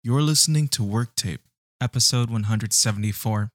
You're listening to Work Tape, episode 174.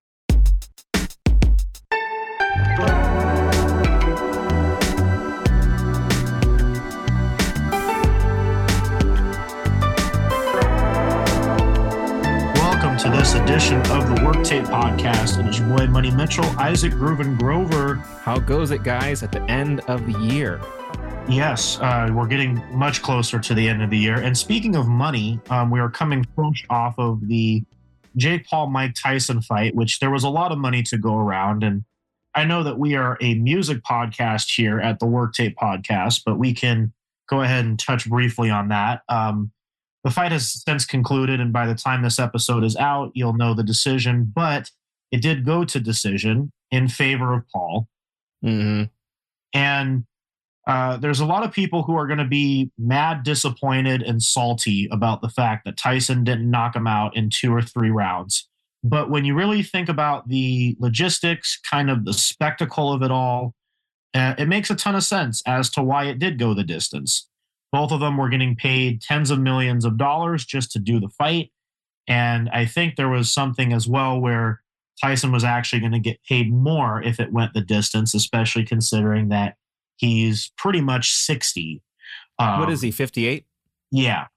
Welcome to this edition of the Work Tape podcast. It is your boy Money Mitchell, Isaac Grooven Grover. How goes it, guys, at the end of the year? Yes, we're getting much closer to the end of the year. And speaking of money, we are coming fresh off of the Jake Paul-Mike Tyson fight, which there was a lot of money to go around. And I know that we are a music podcast here at the Work Tape podcast, but we can go ahead and touch briefly on that. The fight has since concluded, and by the time this episode is out, you'll know the decision. But it did go to decision in favor of Paul. Mm-hmm. And there's a lot of people who are going to be mad, disappointed, and salty about the fact that Tyson didn't knock him out in 2 or 3 rounds. But when you really think about the logistics, kind of the spectacle of it all, it makes a ton of sense as to why it did go the distance. Both of them were getting paid tens of millions of dollars just to do the fight. And I think there was something as well where Tyson was actually going to get paid more if it went the distance, especially considering that he's pretty much 60. What is he, 58? Yeah.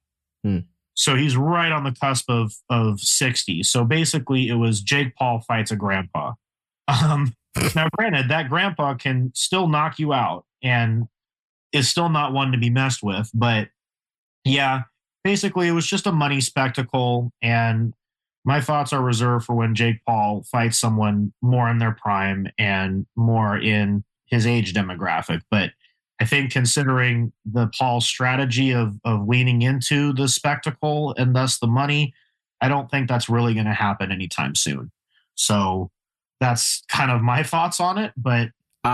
So he's right on the cusp of 60. So basically it was Jake Paul fights a grandpa. Now, granted, that grandpa can still knock you out and is still not one to be messed with. But yeah, basically it was just a money spectacle. And my thoughts are reserved for when Jake Paul fights someone more in their prime and more in his age demographic. But I think considering the Paul strategy of leaning into the spectacle and thus the money, I don't think that's really going to happen anytime soon. So that's kind of my thoughts on it. But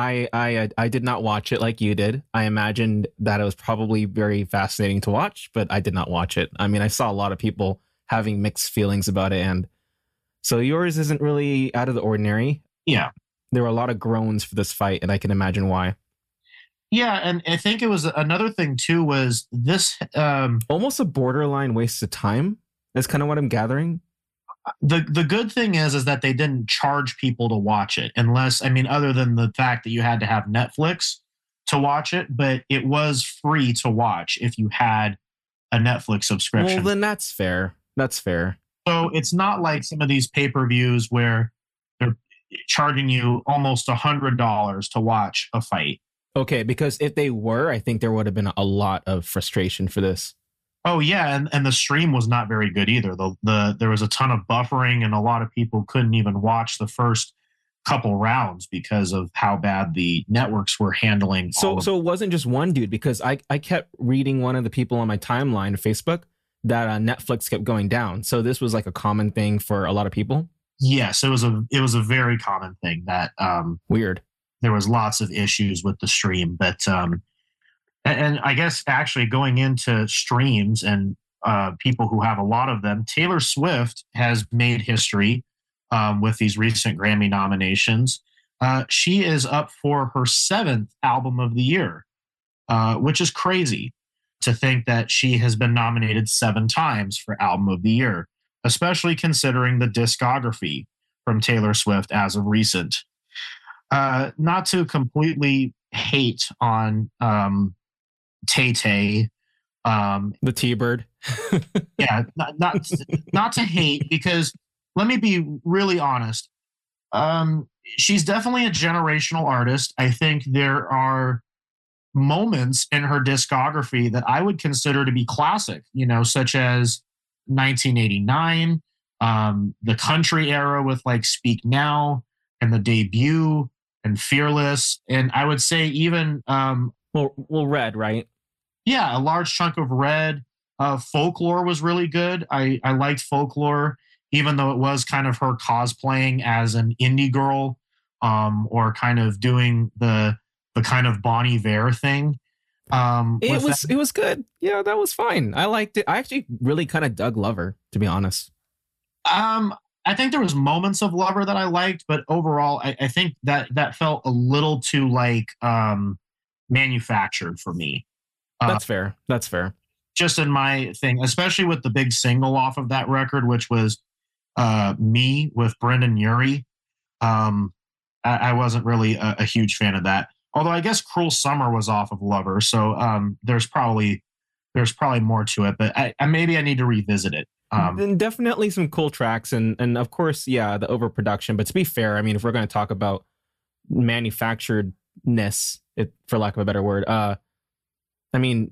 I did not watch it like you did. I imagined that it was probably very fascinating to watch, but I did not watch it. I mean, I saw a lot of people having mixed feelings about it. And so yours isn't really out of the ordinary. yeah. There were a lot of groans for this fight, and I can imagine why. Yeah, and I think it was another thing too was this Almost a borderline waste of time. That's kind of what I'm gathering. the good thing is that they didn't charge people to watch it unless, I mean, other than the fact that you had to have Netflix to watch it, but it was free to watch if you had a Netflix subscription. Well, then that's fair. That's fair. So it's not like some of these pay-per-views where they're charging you almost $100 to watch a fight. Okay, because if they were, I think there would have been a lot of frustration for this. Oh yeah, and the stream was not very good either. There was a ton of buffering, and a lot of people couldn't even watch the first couple rounds because of how bad the networks were handling. So it wasn't just one dude, because I kept reading one of the people on my timeline of Facebook that Netflix kept going down. So this was like a common thing for a lot of people. Yes, it was a very common thing that Weird. There was lots of issues with the stream, but and I guess actually going into streams and people who have a lot of them, Taylor Swift has made history with these recent Grammy nominations. She is up for her 7th album of the year, which is crazy to think that she has been nominated 7 times for album of the year, especially considering the discography from Taylor Swift as of recent. Not to completely hate on Tay-Tay. The T-Bird. Yeah, not to hate, because let me be really honest. She's definitely a generational artist. I think there are moments in her discography that I would consider to be classic, such as 1989, the country era with like Speak Now and the debut and Fearless. And I would say even well, Red, right? Yeah, a large chunk of Red. Folklore was really good. I liked Folklore, even though it was kind of her cosplaying as an indie girl, or kind of doing the kind of Bon Iver thing. It was good. Yeah, that was fine. I liked it. I actually really kind of dug Lover, to be honest. I think there was moments of Lover that I liked, but overall, I think that felt a little too like manufactured for me. That's fair. That's fair. just in my thing, especially with the big single off of that record, which was Me with Brendan Urie. I wasn't really a huge fan of that. Although I guess Cruel Summer was off of Lover, so there's probably more to it. But I maybe I need to revisit it. And definitely some cool tracks, and of course, yeah, the overproduction. But to be fair, I mean, if we're going to talk about manufacturedness, for lack of a better word, I mean,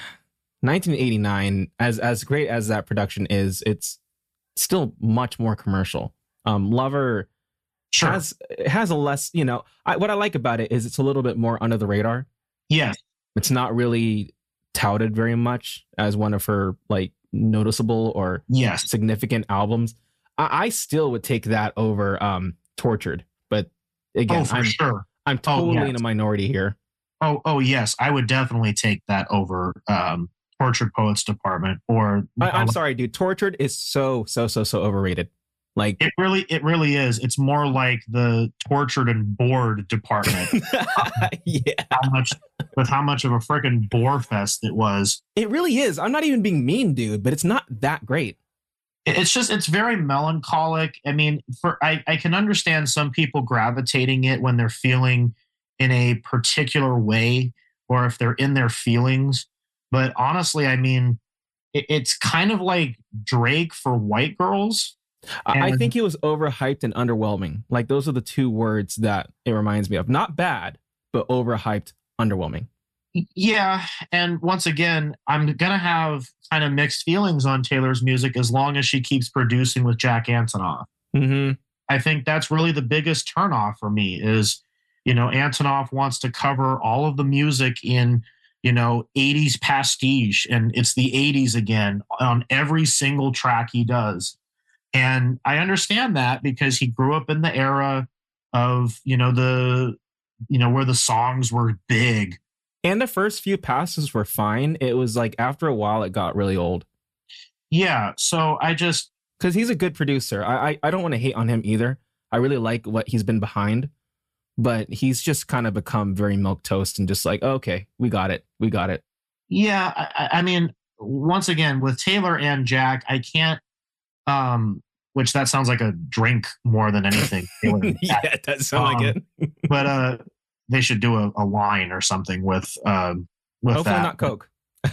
1989, as great as that production is, it's still much more commercial. Lover has a less, what I like about it is it's a little bit more under the radar. Yes. It's not really touted very much as one of her like noticeable or significant albums. I still would take that over Tortured, but again, I'm totally in a minority here. Oh yes, I would definitely take that over Tortured Poets Department. Or I'm sorry, dude. Tortured is so overrated. Like it really is. It's more like the Tortured and Bored Department. Yeah, how much of a freaking bore fest it was. It really is. I'm not even being mean, dude, but it's not that great. It's very melancholic. I mean, I can understand some people gravitating it when they're feeling in a particular way or if they're in their feelings. But honestly, I mean, it's kind of like Drake for white girls. I think it was overhyped and underwhelming. Like those are the two words that it reminds me of. Not bad, but overhyped, underwhelming. Yeah. And once again, I'm going to have kind of mixed feelings on Taylor's music as long as she keeps producing with Jack Antonoff. Mm-hmm. I think that's really the biggest turnoff for me is, Antonoff wants to cover all of the music in, 80s pastiche, and it's the 80s again on every single track he does. And I understand that because he grew up in the era of, where the songs were big. And the first few passes were fine. It was like after a while, it got really old. Yeah. So because he's a good producer. I don't want to hate on him either. I really like what he's been behind, but he's just kind of become very milquetoast and just like, okay, we got it. Yeah. I mean, once again, with Taylor and Jack, I can't, which that sounds like a drink more than anything. Yeah, it does sound like it. But they should do a line or something with hopefully that. Not Coke.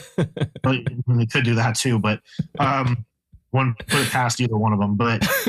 They could do that too, but one put it past either one of them.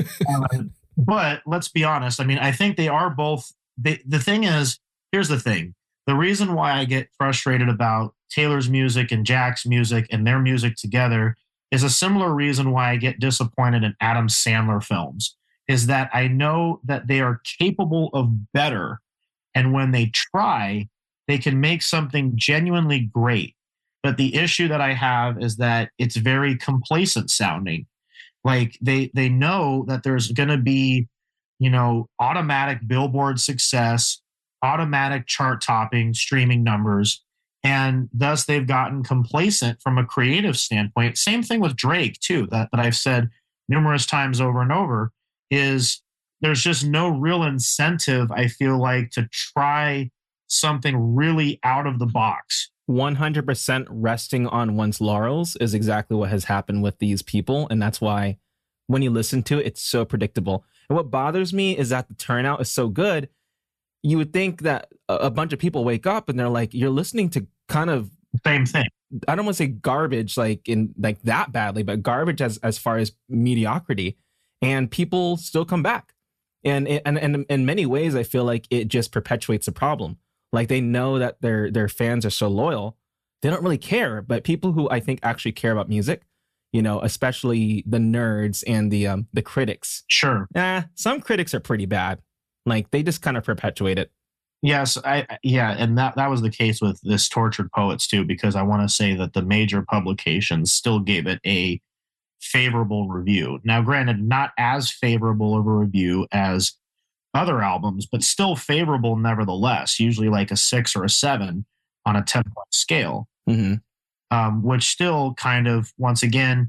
But let's be honest. I mean, I think they are both. The thing is, here's the thing. The reason why I get frustrated about Taylor's music and Jack's music and their music together is a similar reason why I get disappointed in Adam Sandler films, is that I know that they are capable of better. And when they try, they can make something genuinely great. But the issue that I have is that it's very complacent sounding. Like they know that there's going to be, automatic Billboard success, automatic chart topping, streaming numbers. And thus they've gotten complacent from a creative standpoint. Same thing with Drake too, that I've said numerous times over and over, is there's just no real incentive, I feel like, to try something really out of the box. 100% resting on one's laurels is exactly what has happened with these people. And that's why when you listen to it, it's so predictable. And what bothers me is that the turnout is so good. You would think that a bunch of people wake up and they're like, you're listening to kind of same thing. I don't want to say garbage like that badly, but garbage as far as mediocrity, and people still come back. And in many ways, I feel like it just perpetuates the problem. Like they know that their fans are so loyal, they don't really care. But people who I think actually care about music, especially the nerds and the critics. Sure. Some critics are pretty bad. Like they just kind of perpetuate it. Yes, and that was the case with this Tortured Poets too, because I want to say that the major publications still gave it a favorable review. Now, granted, not as favorable of a review as other albums, but still favorable nevertheless, usually like a 6 or a 7 on a 10-point scale, which still kind of, once again,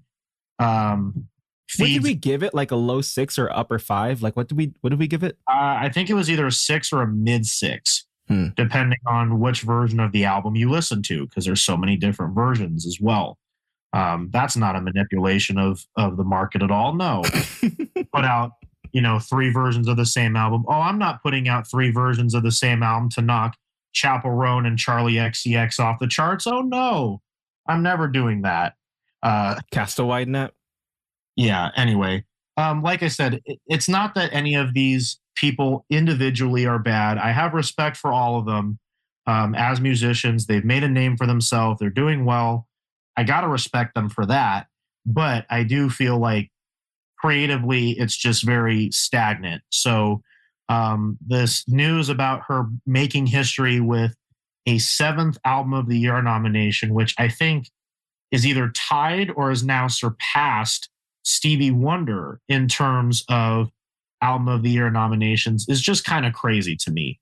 what did we give it? Like a low 6 or upper 5? Like what did we give it? I think it was either a 6 or a mid 6, depending on which version of the album you listen to, because there's so many different versions as well. That's not a manipulation of the market at all. No, put out 3 versions of the same album. Oh, I'm not putting out 3 versions of the same album to knock Chappell Roan and Charlie XCX off the charts. Oh no, I'm never doing that. Cast a wide net. Yeah. Anyway, like I said, it's not that any of these people individually are bad. I have respect for all of them. As musicians, they've made a name for themselves. They're doing well. I got to respect them for that. But I do feel like creatively, it's just very stagnant. So this news about her making history with a 7th Album of the Year nomination, which I think is either tied or has now surpassed Stevie Wonder in terms of Album of the Year nominations, is just kind of crazy to me.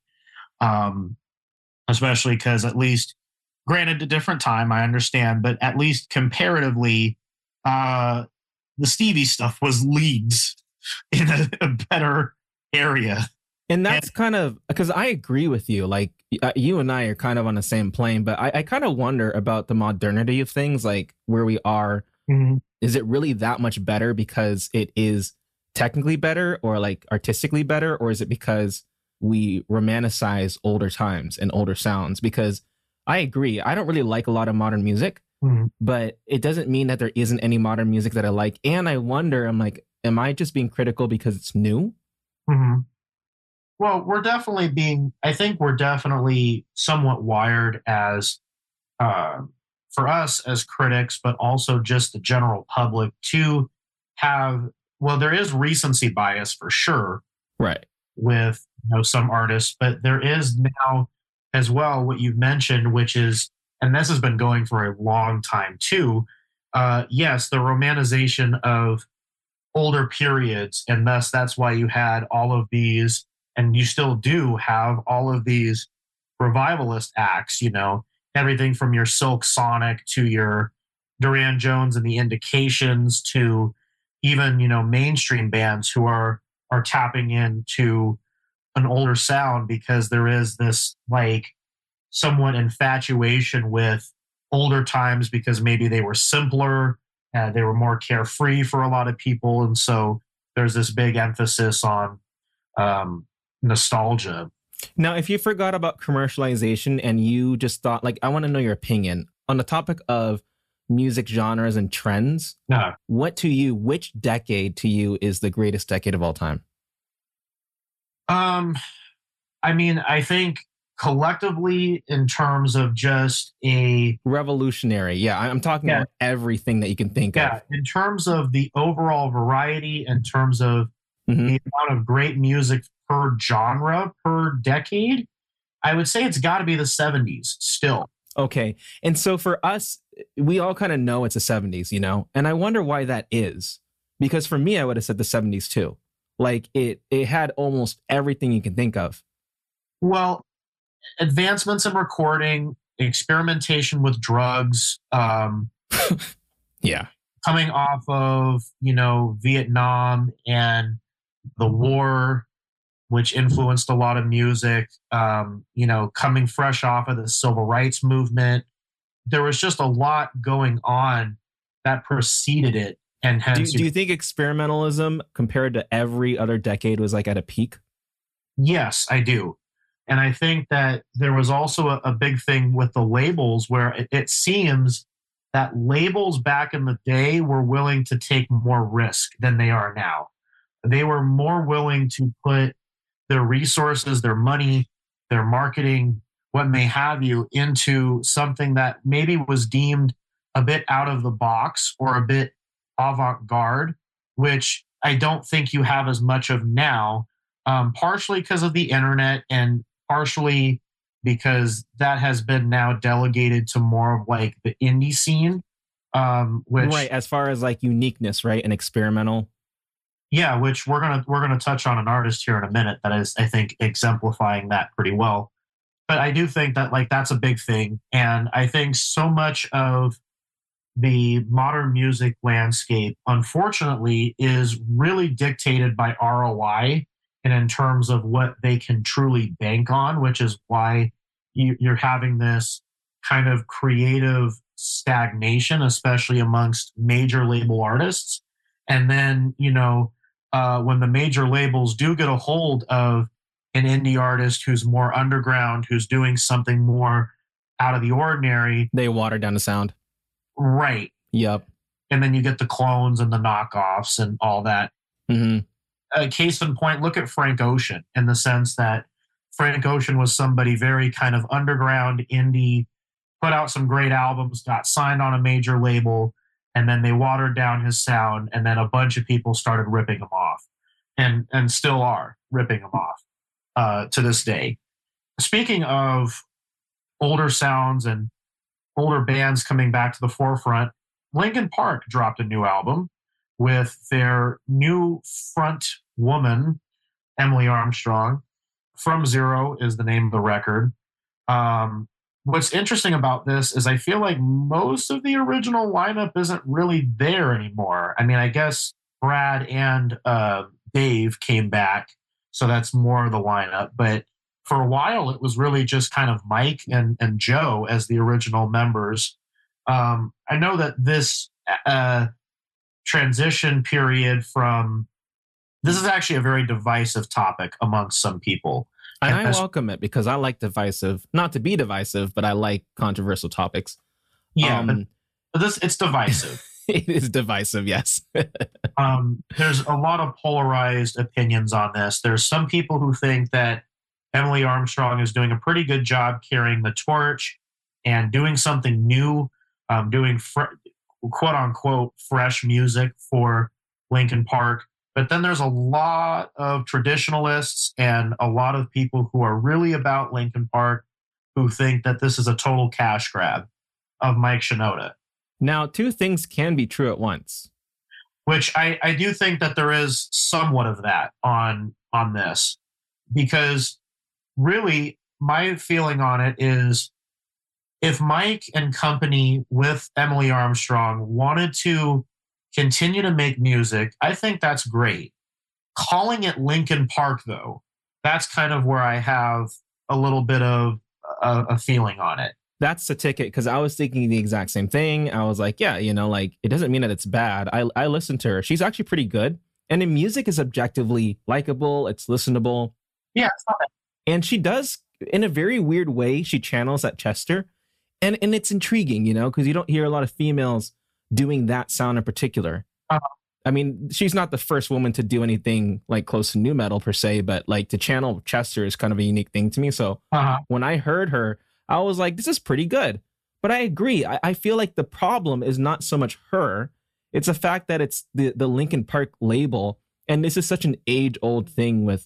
Especially because, at least, granted, a different time, I understand, but at least comparatively, the Stevie stuff was leagues in a better area. And that's kind of, because I agree with you. Like, you and I are kind of on the same plane, but I kind of wonder about the modernity of things, like where we are. Mm-hmm. Is it really that much better because it is technically better or like artistically better? Or is it because we romanticize older times and older sounds? Because I agree, I don't really like a lot of modern music, but it doesn't mean that there isn't any modern music that I like. And I wonder, I'm like, am I just being critical because it's new? Mm-hmm. Well, I think we're definitely somewhat wired as, for us as critics, but also just the general public to have, well, there is recency bias for sure. Right. With some artists, but there is now as well what you've mentioned, which is, and this has been going for a long time too, yes, the romanticization of older periods, and thus that's why you had all of these, and you still do have all of these revivalist acts, everything from your Silk Sonic to your Duran Jones and the Indications to even, mainstream bands who are tapping into an older sound because there is this like somewhat infatuation with older times because maybe they were simpler, they were more carefree for a lot of people. And so there's this big emphasis on nostalgia. Now, if you forgot about commercialization and you just thought, like, I want to know your opinion on the topic of music genres and trends. Which decade to you is the greatest decade of all time? I think collectively, in terms of just a revolutionary. Yeah, I'm talking about everything that you can think of. Yeah, in terms of the overall variety, in terms of the amount of great music per genre, per decade, I would say it's got to be the 70s still. Okay. And so for us, we all kind of know it's the 70s, and I wonder why that is. Because for me, I would have said the 70s too. Like it had almost everything you can think of. Well, advancements in recording, experimentation with drugs. Yeah. Coming off of, Vietnam and the war, which influenced a lot of music, coming fresh off of the civil rights movement. There was just a lot going on that preceded it. And hence, do you think experimentalism compared to every other decade was like at a peak? Yes, I do. And I think that there was also a big thing with the labels where it seems that labels back in the day were willing to take more risk than they are now. They were more willing to put their resources, their money, their marketing, what may have you, into something that maybe was deemed a bit out of the box or a bit avant-garde, which I don't think you have as much of now, partially because of the internet and partially because that has been now delegated to more of like the indie scene. Which, right, as far as like uniqueness, right, and experimental. Yeah, which we're gonna touch on an artist here in a minute that is, I think, exemplifying that pretty well. But I do think that like that's a big thing, and I think so much of the modern music landscape, unfortunately, is really dictated by ROI and in terms of what they can truly bank on, which is why you're having this kind of creative stagnation, especially amongst major label artists. And then, when the major labels do get a hold of an indie artist who's more underground, who's doing something more out of the ordinary, they water down the sound. Right. Yep. And then you get the clones and the knockoffs and all that. Mm-hmm. Case in point, look at Frank Ocean, in the sense that Frank Ocean was somebody very kind of underground, indie, put out some great albums, got signed on a major label, and then they watered down his sound, and then a bunch of people started ripping him off, and still are ripping him off to this day. Speaking of older sounds and older bands coming back to the forefront, Linkin Park dropped a new album with their new front woman, Emily Armstrong. From Zero is the name of the record. What's interesting about this is I feel like most of the original lineup isn't really there anymore. I mean, I guess Brad and Dave came back, so that's more of the lineup. But for a while, it was really just kind of Mike and Joe as the original members. I know that this transition period this is actually a very divisive topic amongst some people. And I welcome it because I like not to be divisive, but I like controversial topics. Yeah, but it's divisive. It is divisive, yes. There's a lot of polarized opinions on this. There's some people who think that Emily Armstrong is doing a pretty good job carrying the torch and doing something new, doing quote unquote fresh music for Linkin Park. But then there's a lot of traditionalists and a lot of people who are really about Linkin Park who think that this is a total cash grab of Mike Shinoda. Now, two things can be true at once. Which I do think that there is somewhat of that on this. Because really, my feeling on it is if Mike and company with Emily Armstrong wanted to continue to make music, I think that's great. Calling it Linkin Park, though, that's kind of where I have a little bit of a feeling on it. That's the ticket, because I was thinking the exact same thing. I was like, yeah, like it doesn't mean that it's bad. I listened to her. She's actually pretty good. And the music is objectively likable. It's listenable. Yeah, it's not bad. And she does, in a very weird way, she channels that Chester. And it's intriguing, because you don't hear a lot of females doing that sound in particular. I mean, she's not the first woman to do anything like close to nu metal per se, but like to channel Chester is kind of a unique thing to me. So when I heard her, I was like, this is pretty good. But I agree. I feel like the problem is not so much her. It's the fact that it's the Linkin Park label. And this is such an age-old thing with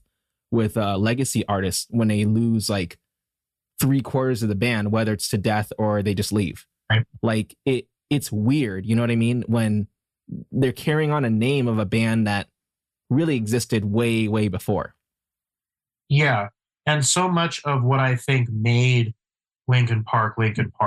legacy artists when they lose like 3/4 of the band, whether it's to death or they just leave. Right. Like it's weird, you know what I mean? When they're carrying on a name of a band that really existed way, way before. Yeah. And so much of what I think made Linkin Park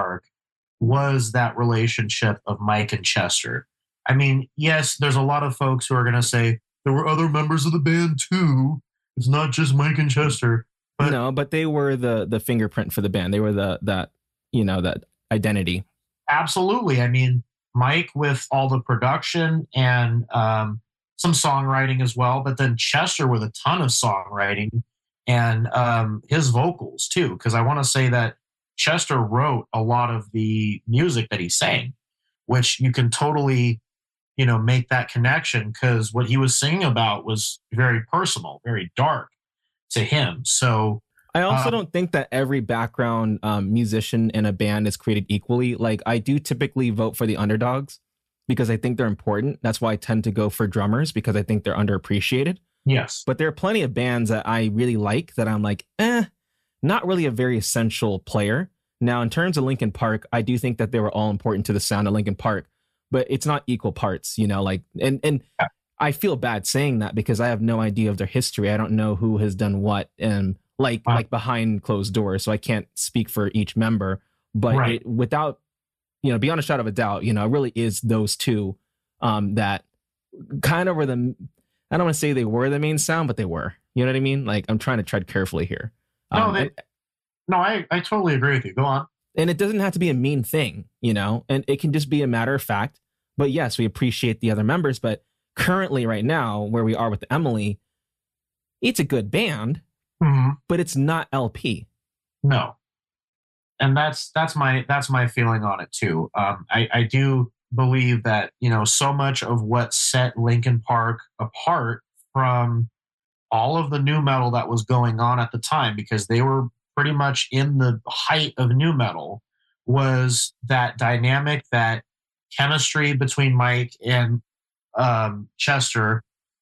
was that relationship of Mike and Chester. I mean, yes, there's a lot of folks who are going to say there were other members of the band too. It's not just Mike and Chester. But no, but they were the fingerprint for the band. They were that identity. Absolutely. I mean, Mike with all the production and some songwriting as well, but then Chester with a ton of songwriting and his vocals too, because I want to say that Chester wrote a lot of the music that he sang, which you can totally, make that connection because what he was singing about was very personal, very dark to him. So I also don't think that every background musician in a band is created equally. Like I do typically vote for the underdogs because I think they're important. That's why I tend to go for drummers because I think they're underappreciated. Yes. But there are plenty of bands that I really like that I'm like, not really a very essential player. Now, in terms of Linkin Park, I do think that they were all important to the sound of Linkin Park, but it's not equal parts, and I feel bad saying that because I have no idea of their history. I don't know who has done what and like behind closed doors. So I can't speak for each member, but right. Without, beyond a shadow of a doubt, it really is those two that kind of were I don't want to say they were the main sound, but they were, you know what I mean? Like I'm trying to tread carefully here. I totally agree with you. Go on. And it doesn't have to be a mean thing, you know, and it can just be a matter of fact. But yes, we appreciate the other members. But currently, right now, where we are with Emily, it's a good band, but it's not LP. No. And that's my feeling on it too. I do believe that, you know, so much of what set Linkin Park apart from all of the nu metal that was going on at the time, because they were pretty much in the height of nu metal, was that dynamic, that chemistry between Mike and Chester.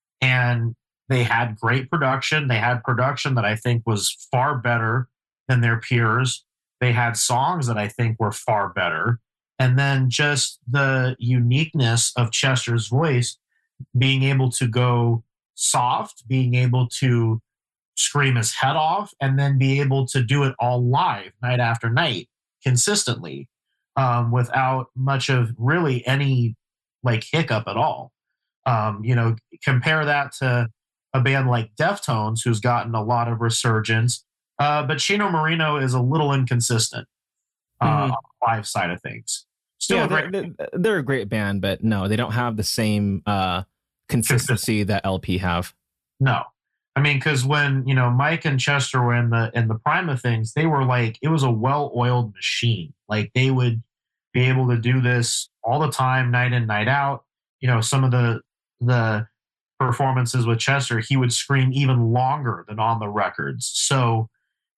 And they had great production. They had production that I think was far better than their peers. They had songs that I think were far better. And then just the uniqueness of Chester's voice, being able to go soft, being able to scream his head off, and then be able to do it all live night after night consistently, without much of really any like hiccup at all. You know, compare that to a band like Deftones, who's gotten a lot of resurgence. But Chino Moreno is a little inconsistent on the live side of things. Still, they're a great band, but no, they don't have the same consistency that LP have. No, I mean, because when, you know, Mike and Chester were in the prime of things, they were like, it was a well-oiled machine. Like, they would be able to do this all the time, night in, night out. You know, some of the performances with Chester, he would scream even longer than on the records. So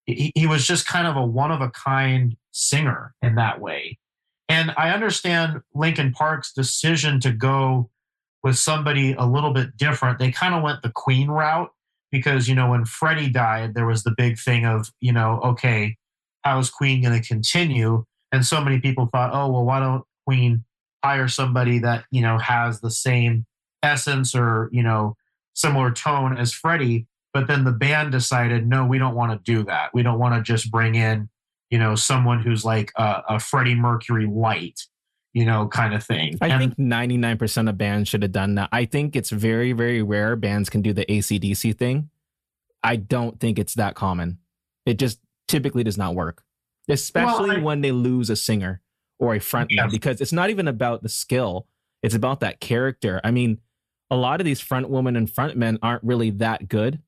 he was just kind of a one-of-a-kind singer in that way. And I understand Linkin Park's decision to go with somebody a little bit different. They kind of went the Queen route because, you know, when Freddie died, there was the big thing of, you know, okay, how is Queen going to continue? And so many people thought, oh, well, why don't Queen hire somebody that, you know, has the same essence or, you know, similar tone as Freddie? But then the band decided, no, we don't want to do that. We don't want to just bring in, you know, someone who's like a Freddie Mercury light, you know, kind of thing. I think 99% of bands should have done that. I think it's very, very rare bands can do the AC/DC thing. I don't think it's that common. It just typically does not work, especially when they lose a singer or a frontman, because it's not even about the skill. It's about that character. I mean, a lot of these front women and frontmen aren't really that good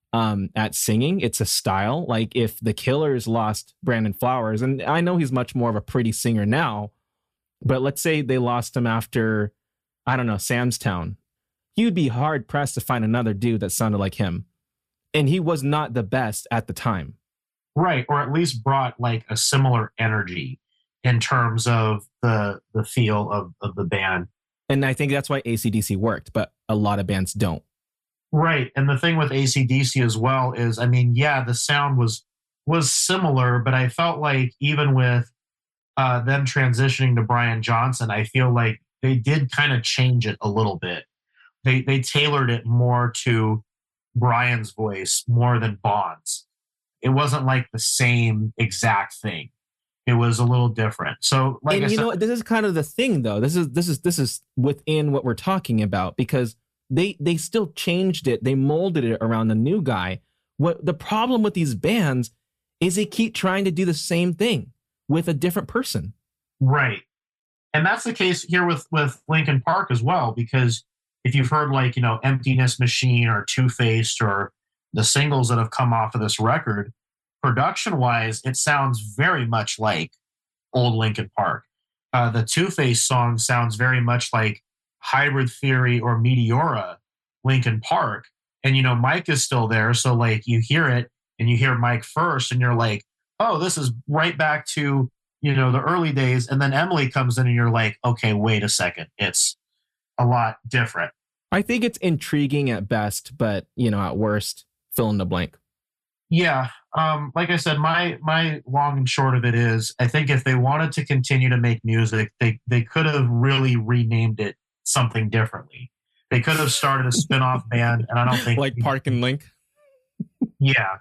at singing. It's a style. Like if the Killers lost Brandon Flowers, and I know he's much more of a pretty singer now, but let's say they lost him after, I don't know, Sam's Town. You'd be hard pressed to find another dude that sounded like him. And he was not the best at the time. Right. Or at least brought like a similar energy in terms of the feel of the band. And I think that's why AC/DC worked, but a lot of bands don't. Right. And the thing with AC/DC as well is, I mean, yeah, the sound was similar, but I felt like even with them transitioning to Brian Johnson, I feel like they did kind of change it a little bit. They tailored it more to Brian's voice more than Bond's. It wasn't like the same exact thing. It was a little different. So, like, and you know, this is kind of the thing, though. This is within what we're talking about, because they still changed it. They molded it around the new guy. What the problem with these bands is they keep trying to do the same thing with a different person. Right. And that's the case here with Linkin Park as well, because if you've heard like, you know, Emptiness Machine or Two-Faced or the singles that have come off of this record, production-wise, it sounds very much like old Linkin Park. The Two-Faced song sounds very much like Hybrid Theory or Meteora Linkin Park. And, you know, Mike is still there. So, like, you hear it and you hear Mike first and you're like, oh, this is right back to, you know, the early days. And then Emily comes in and you're like, okay, wait a second. It's a lot different. I think it's intriguing at best, but, you know, at worst, fill in the blank. Yeah. Like I said, my long and short of it is, I think if they wanted to continue to make music, they could have really renamed it something differently. They could have started a spin-off band, and I don't think like Park and Link. Yeah.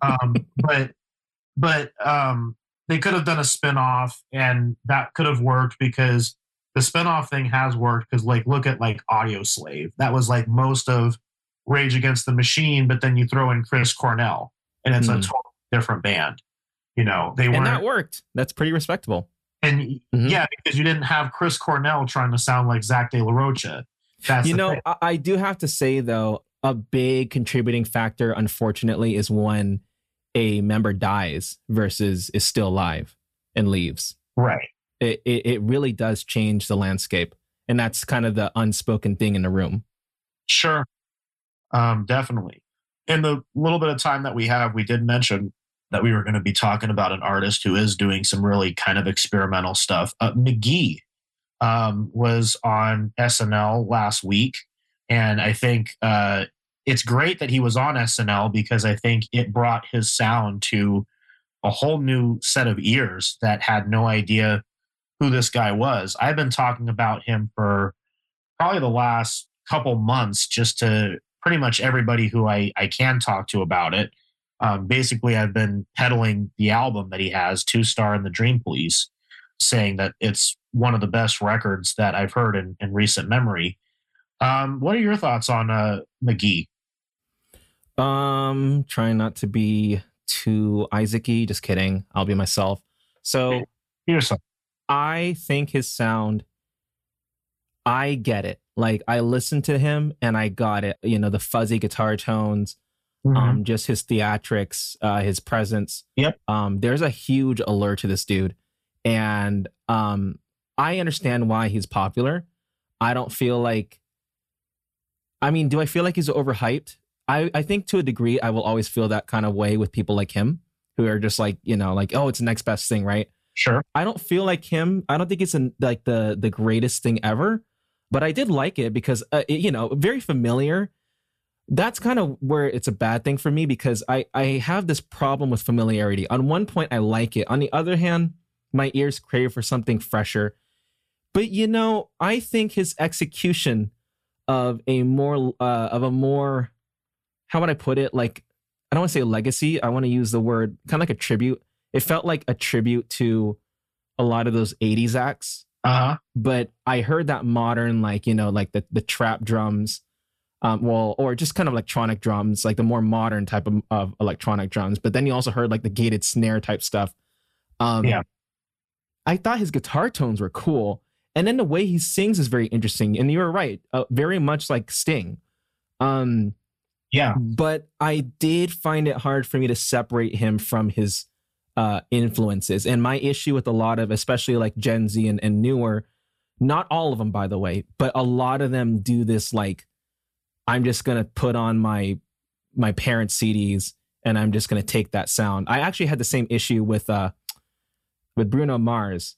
But they could have done a spin-off, and that could have worked, because the spin-off thing has worked, because like look at like Audio Slave. That was like most of Rage Against the Machine, but then you throw in Chris Cornell and it's a totally different band. They weren't. And that worked. That's pretty respectable. And yeah, because you didn't have Chris Cornell trying to sound like Zach De La Rocha. I do have to say, though, a big contributing factor, unfortunately, is when a member dies versus is still alive and leaves. Right. It really does change the landscape. And that's kind of the unspoken thing in the room. Sure. Definitely. In the little bit of time that we have, we did mention that we were going to be talking about an artist who is doing some really kind of experimental stuff. McGee was on SNL last week. And I think it's great that he was on SNL because I think it brought his sound to a whole new set of ears that had no idea who this guy was. I've been talking about him for probably the last couple months, just to pretty much everybody who I can talk to about it. Basically, I've been peddling the album that he has, 2 Star and the Dream Police, saying that it's one of the best records that I've heard in recent memory. What are your thoughts on McGee? Trying not to be too Isaac-y. Just kidding. I'll be myself. So yourself. I think his sound, I get it. Like, I listened to him and I got it. The fuzzy guitar tones, just his theatrics, his presence. Yep. There's a huge allure to this dude. And I understand why he's popular. I don't feel like, do I feel like he's overhyped? I think to a degree, I will always feel that kind of way with people like him who are just like, oh, it's the next best thing, right? Sure. I don't feel like him. I don't think it's like the greatest thing ever, but I did like it because, very familiar. That's kind of where it's a bad thing for me because I have this problem with familiarity. On one point, I like it. On the other hand, my ears crave for something fresher. But, I think his execution of a more, how would I put it? Like, I don't want to say legacy. I want to use the word kind of like a tribute. It felt like a tribute to a lot of those 80s acts. But I heard that modern, like the trap drums, or just kind of electronic drums, like the more modern type of electronic drums. But then you also heard like the gated snare type stuff. I thought his guitar tones were cool. And then the way he sings is very interesting. And you were right, very much like Sting. But I did find it hard for me to separate him from his influences. And my issue with a lot of, especially like Gen Z and newer, not all of them, by the way, but a lot of them do this, like, I'm just going to put on my parents' CDs and I'm just going to take that sound. I actually had the same issue with Bruno Mars,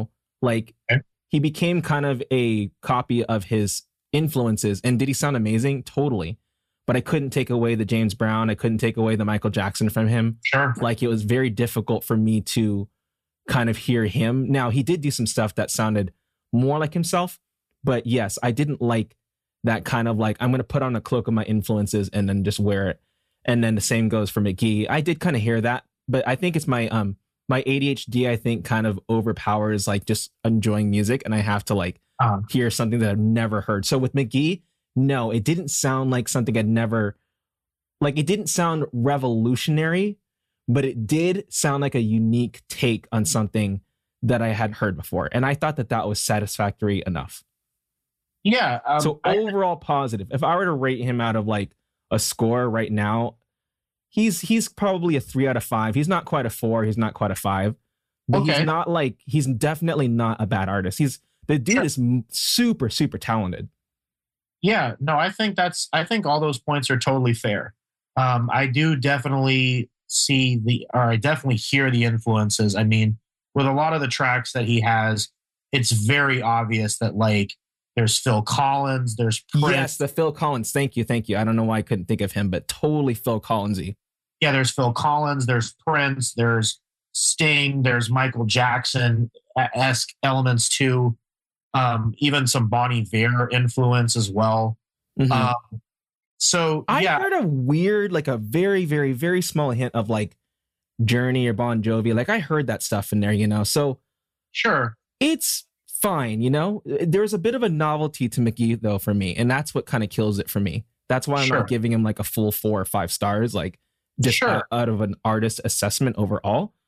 he became kind of a copy of his influences. And did he sound amazing? Totally. But I couldn't take away the James Brown. I couldn't take away the Michael Jackson from him. Sure. Like, it was very difficult for me to kind of hear him. Now, he did do some stuff that sounded more like himself. But yes, I didn't like that kind of like, I'm going to put on a cloak of my influences and then just wear it. And then the same goes for McGee. I did kind of hear that. But I think it's my ADHD, I think, kind of overpowers like just enjoying music. And I have to like hear something that I've never heard. So with McGee, no, it didn't sound like something I'd never, like, it didn't sound revolutionary, but it did sound like a unique take on something that I had heard before. And I thought that was satisfactory enough. Yeah. So overall positive. If I were to rate him out of like a score right now, he's probably a 3 out of 5. He's not quite a 4. He's not quite a 5. But he's definitely not a bad artist. The dude is super, super talented. Yeah, no, I think all those points are totally fair. I do definitely I definitely hear the influences. I mean, with a lot of the tracks that he has, it's very obvious that like there's Phil Collins, there's Prince. Yes, the Phil Collins. Thank you. I don't know why I couldn't think of him, but totally Phil Collins-y. Yeah, there's Phil Collins, there's Prince, there's Sting, there's Michael Jackson-esque elements too. Even some Bon Iver influence as well. Mm-hmm. I heard a weird, like a very, very, very small hint of like Journey or Bon Jovi. Like I heard that stuff in there, So sure, it's fine, There's a bit of a novelty to McGee though for me, and that's what kind of kills it for me. That's why I'm not giving him like a full 4 or 5 stars, like just out of an artist assessment overall.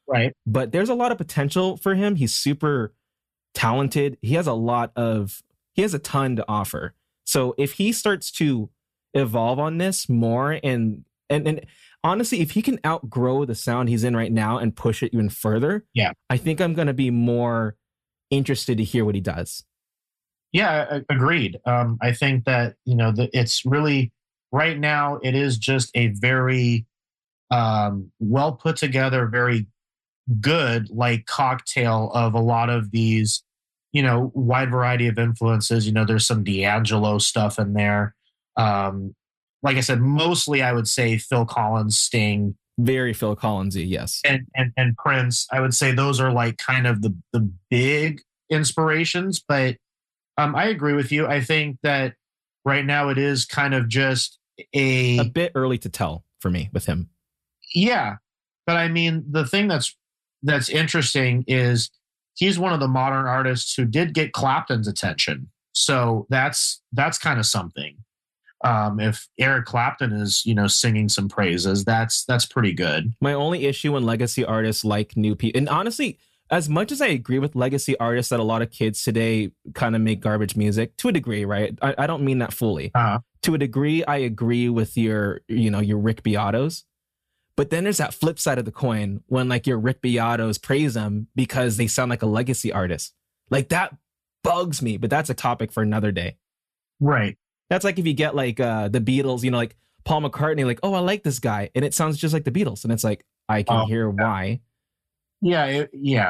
Right. But there's a lot of potential for him. He's super talented. He has a ton to offer. So if he starts to evolve on this more and honestly, if he can outgrow the sound he's in right now and push it even further, I think I'm going to be more interested to hear what he does. Yeah, agreed. I think that, it's really right now, it is just a very well put together, very good like cocktail of a lot of these, wide variety of influences. There's some D'Angelo stuff in there. Like I said, mostly I would say Phil Collins, Sting. Very Phil Collins-y, yes. And Prince. I would say those are like kind of the big inspirations. But I agree with you. I think that right now it is kind of just a bit early to tell for me with him. Yeah. But I mean, the thing that's interesting is he's one of the modern artists who did get Clapton's attention. So that's kind of something. If Eric Clapton is, singing some praises, that's pretty good. My only issue when legacy artists like new people, and honestly, as much as I agree with legacy artists that a lot of kids today kind of make garbage music to a degree, right? I don't mean that fully. To a degree, I agree with your Rick Beatos. But then there's that flip side of the coin when like your Rick Beatos praise them because they sound like a legacy artist. Like that bugs me, but that's a topic for another day. Right. That's like if you get like the Beatles, like Paul McCartney, like, oh, I like this guy. And it sounds just like the Beatles. And it's like, I can hear why. Yeah.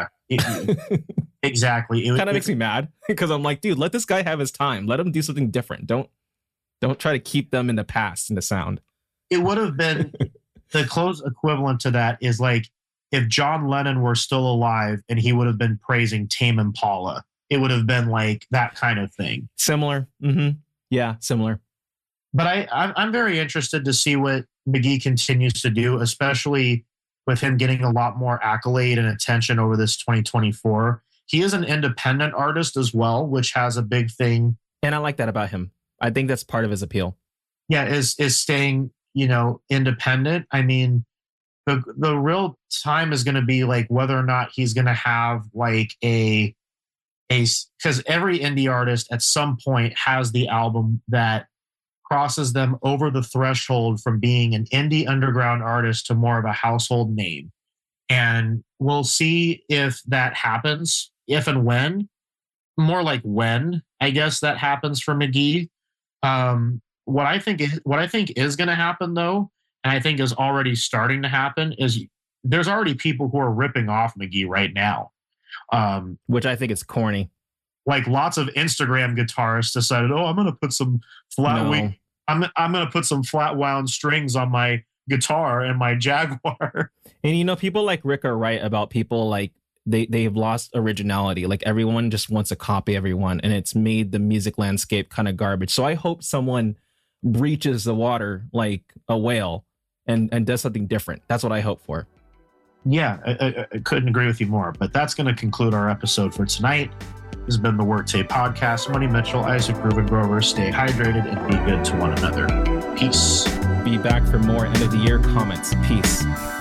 Exactly. It kind of makes me mad because I'm like, dude, let this guy have his time. Let him do something different. Don't try to keep them in the past in the sound. It would have been the close equivalent to that is like if John Lennon were still alive and he would have been praising Tame Impala. It would have been like that kind of thing. Similar. Mm-hmm. Yeah, similar. But I'm very interested to see what McGee continues to do, especially with him getting a lot more accolade and attention over this 2024. He is an independent artist as well, which has a big thing. And I like that about him. I think that's part of his appeal. Yeah, is staying, independent. I mean, the real time is going to be like whether or not he's going to have like because every indie artist at some point has the album that crosses them over the threshold from being an indie underground artist to more of a household name. And we'll see if that happens, if and when. More like when, I guess, that happens for McGee. What I think is going to happen, though, and I think is already starting to happen, is there's already people who are ripping off McGee right now. Which I think is corny. Like lots of Instagram guitarists decided, I'm going to put some I'm going to put some flat wound strings on my guitar and my Jaguar. And people like Rick are right about people like they've lost originality. Like everyone just wants to copy everyone, and it's made the music landscape kind of garbage. So I hope someone breaches the water like a whale and does something different. That's what I hope for. Yeah, I couldn't agree with you more. But that's going to conclude our episode for tonight. This has been the Work Tape Podcast. Money Mitchell, Isaac Rubengrover. Stay hydrated and be good to one another. Peace. Be back for more end of the year comments. Peace.